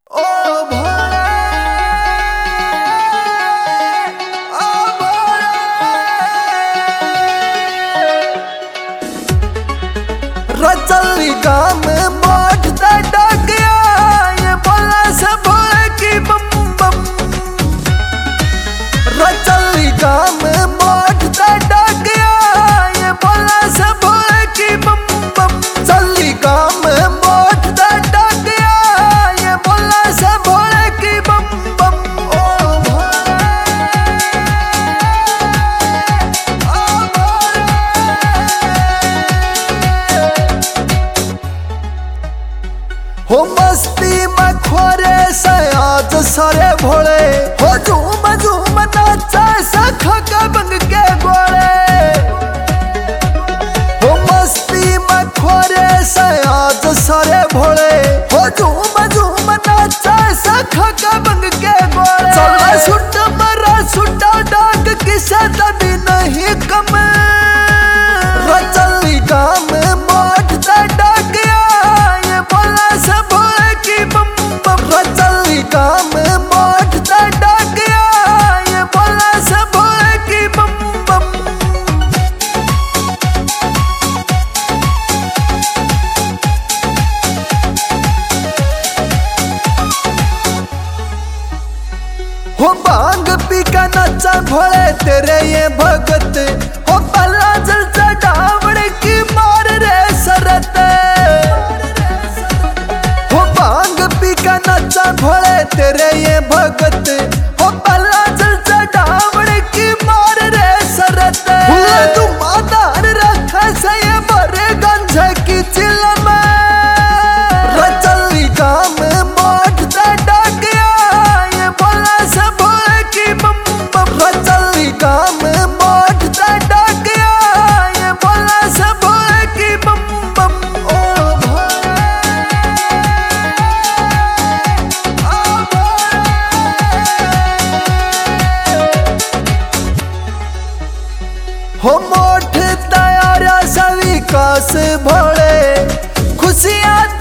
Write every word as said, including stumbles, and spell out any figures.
ओ भोले, ओ भोले, रचली काम मोट दा डगया, ये बोला से भोले की बम बम। रचली काम मोट दा डगया, ये बोला से भोले की बम बम। चली काम मोट दा डगया, ये बोला से भोले की बम बम। ओ भोले, ओ भोले, हो मस्ती में खोरे से आज सारे भोले, हो झूम झूम नाचा सखा का बंग के गोले। हो मस्ती में खोरे से आज सारे भोले, हो झूम झूम नाचा सखा का बंग के गोले। चला सुट मरा सुटा डाक किसे तभी नहीं कम। रचली काम मोट दा डगया, ये बोला से भोले की बम बम। रचली काम मोट दा डगया, ये बोला से भोले की बम बम। हो भांग पी का नचा भोले तेरे ये भगत, हो पल्ला जल चढ़ावड़ की मार रे सरत। हो भांग पी का नचा भोले तेरे ये भगत, हो पल्ला जल चढ़ावड़ की मार रे सरत। तू मादार रखा से ये भरे गंजा की चिलम। रचली काम मोट दा डगया, ये बोला से भोले की बम बम। रचली काम मोट दा डगया, ये बोला से भोले की बम बम। ओ भोले, ओ भोले, हो मोठ तैयारा सविकास भोले, खुशियाँ